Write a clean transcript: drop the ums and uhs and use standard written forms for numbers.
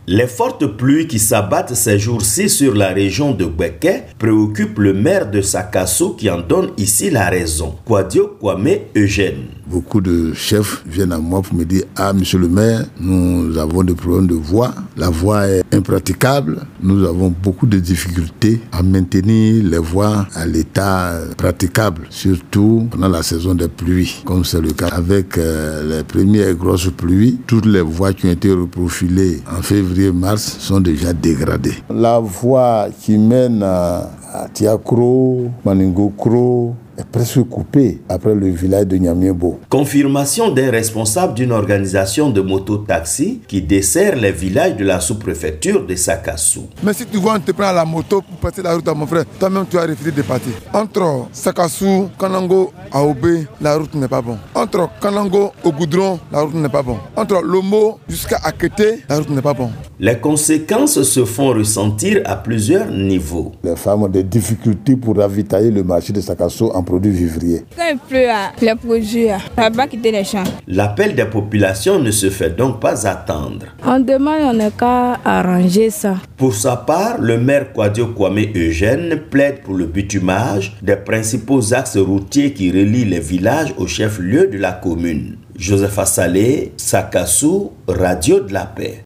Les fortes pluies qui s'abattent ces jours-ci sur la région de Gbeke préoccupent le maire de Sakassou qui en donne ici la raison. Kwadio Kwame Eugène. Beaucoup de chefs viennent à moi pour me dire « Ah, monsieur le maire, nous avons des problèmes de voie. La voie est impraticable. Nous avons beaucoup de difficultés à maintenir les voies à l'état praticable, surtout pendant la saison des pluies, comme c'est le cas avec les premières grosses pluies. Toutes les voies qui ont été reprofilées en février-mars sont déjà dégradées. La voie qui mène à Tiakro, Maningokro, est presque coupé après le village de Nyamiebo. Confirmation d'un responsable d'une organisation de moto-taxi qui dessert les villages de la sous-préfecture de Sakassou. Mais si tu vois, on te prend la moto pour passer la route à mon frère, toi-même tu as refusé de partir. Entre Sakassou, Kanango, Aobé, la route n'est pas bonne. Entre Kanango au Goudron, la route n'est pas bonne. Entre Lomo jusqu'à Akete, la route n'est pas bonne. Les conséquences se font ressentir à plusieurs niveaux. Les femmes ont des difficultés pour ravitailler le marché de Sakassou en produits vivriers. Quand il pleut, les produits, ça va quitter les champs. L'appel des populations ne se fait donc pas attendre. On demande, on n'a qu'à arranger ça. Pour sa part, le maire Kwadio Kwame Eugène plaide pour le bitumage des principaux axes routiers qui relient les villages au chef-lieu de la commune. Joseph Assalé, Sakassou, Radio de la Paix.